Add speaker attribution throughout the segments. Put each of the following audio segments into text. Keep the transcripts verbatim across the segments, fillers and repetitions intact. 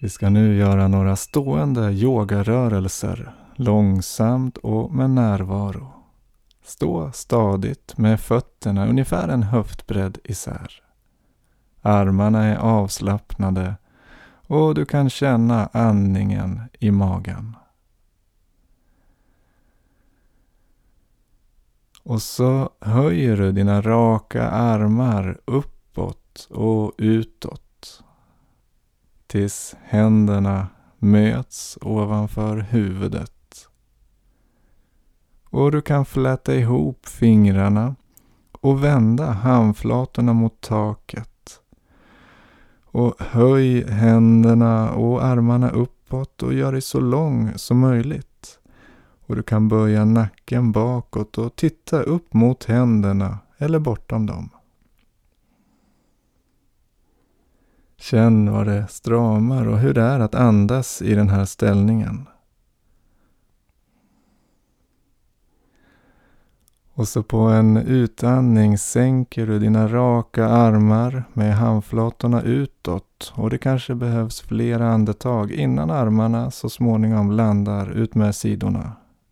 Speaker 1: Vi ska nu göra några stående yogarörelser, långsamt och med närvaro. Stå stadigt med fötterna ungefär en höftbredd isär. Armarna är avslappnade och du kan känna andningen i magen. Och så höjer du dina raka armar uppåt och utåt tills händerna möts ovanför huvudet. Och du kan fläta ihop fingrarna och vända handflatorna mot taket. Och höj händerna och armarna uppåt och gör dig så lång som möjligt. Och du kan böja nacken bakåt och titta upp mot händerna eller bortom dem. Känn vad det stramar och hur det är att andas i den här ställningen. Och så på en utandning sänker du dina raka armar med handflatorna utåt. Och det kanske behövs flera andetag innan armarna så småningom landar ut med sidorna.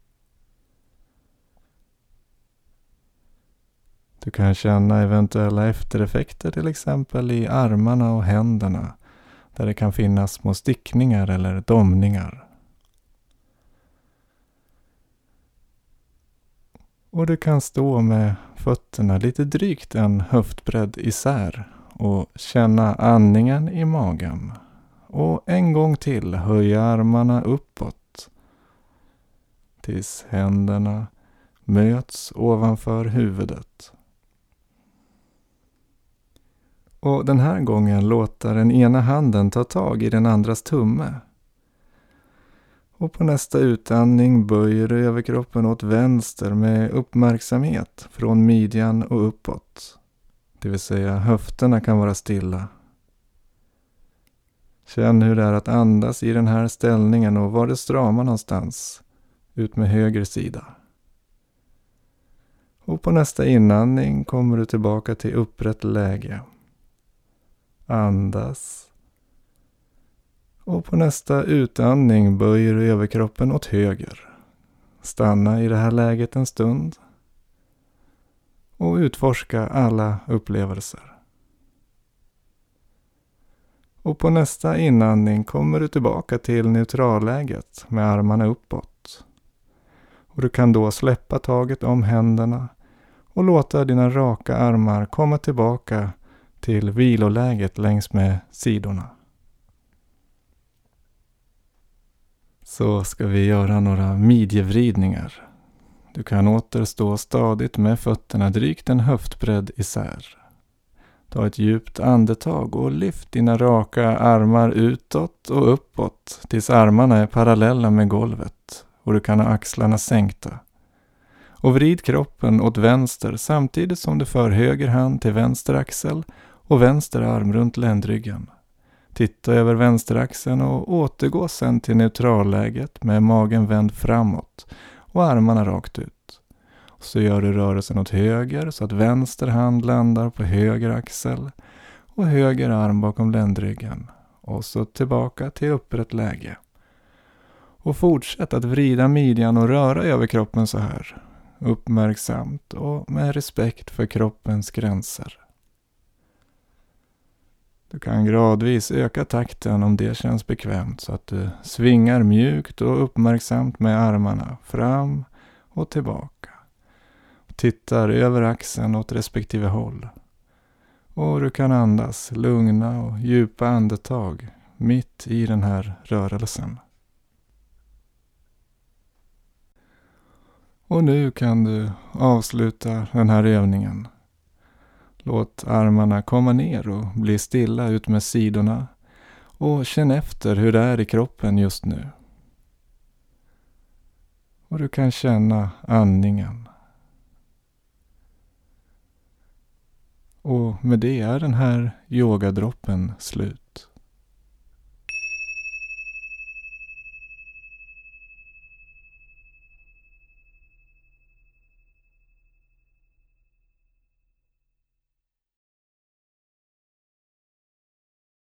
Speaker 1: Du kan känna eventuella eftereffekter till exempel i armarna och händerna. Där det kan finnas små stickningar eller domningar. Och du kan stå med fötterna lite drygt en höftbredd isär och känna andningen i magen. Och en gång till höja armarna uppåt tills händerna möts ovanför huvudet. Och den här gången låter den ena handen ta tag i den andras tumme. Och på nästa utandning böjer du överkroppen åt vänster med uppmärksamhet från midjan och uppåt. Det vill säga höfterna kan vara stilla. Känn hur det är att andas i den här ställningen och var det stramar någonstans. Ut med höger sida. Och på nästa inandning kommer du tillbaka till upprätt läge. Andas. Och på nästa utandning böjer du överkroppen åt höger. Stanna i det här läget en stund. Och utforska alla upplevelser. Och på nästa inandning kommer du tillbaka till neutralläget med armarna uppåt. Och du kan då släppa taget om händerna och låta dina raka armar komma tillbaka till viloläget längs med sidorna. Så ska vi göra några midjevridningar. Du kan återstå stadigt med fötterna drygt en höftbredd isär. Ta ett djupt andetag och lyft dina raka armar utåt och uppåt tills armarna är parallella med golvet och du kan ha axlarna sänkta. Och vrid kroppen åt vänster samtidigt som du för höger hand till vänster axel och vänster arm runt ländryggen. Titta över vänsteraxeln och återgå sen till neutralläget med magen vänd framåt och armarna rakt ut. Så gör du rörelsen åt höger så att vänster hand landar på höger axel och höger arm bakom ländryggen. Och så tillbaka till upprätt läge. Och fortsätt att vrida midjan och röra över kroppen så här. Uppmärksamt och med respekt för kroppens gränser. Du kan gradvis öka takten om det känns bekvämt så att du svingar mjukt och uppmärksamt med armarna fram och tillbaka. Tittar över axeln åt respektive håll. Och du kan andas lugna och djupa andetag mitt i den här rörelsen. Och nu kan du avsluta den här övningen. Låt armarna komma ner och bli stilla ut med sidorna och känn efter hur det är i kroppen just nu. Och du kan känna andningen. Och med det är den här yogadroppen slut.